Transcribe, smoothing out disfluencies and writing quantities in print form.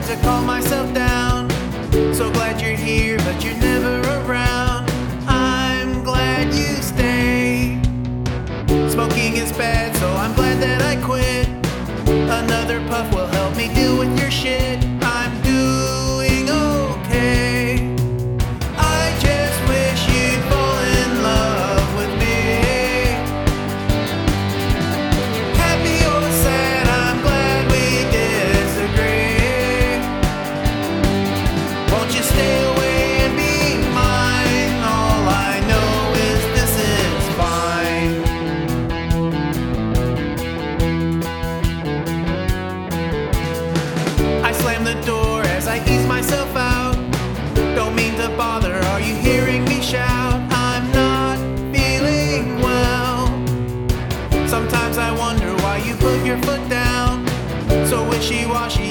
to calm myself down. So glad you're here, but you're never around. I'm glad you stay. Smoking is bad, so I'm glad that I quit. Another puff will help me deal with your shit. I'm doing okay. I just wish you'd fall in love with me. Happy or sad, I'm glad we disagree. Won't you stay away and be mine? All I know is this is fine. I slam the door as I ease myself out. Don't mean to bother, are you hearing me shout? I'm not feeling well. Sometimes I wonder why you put your foot down. So wishy-washy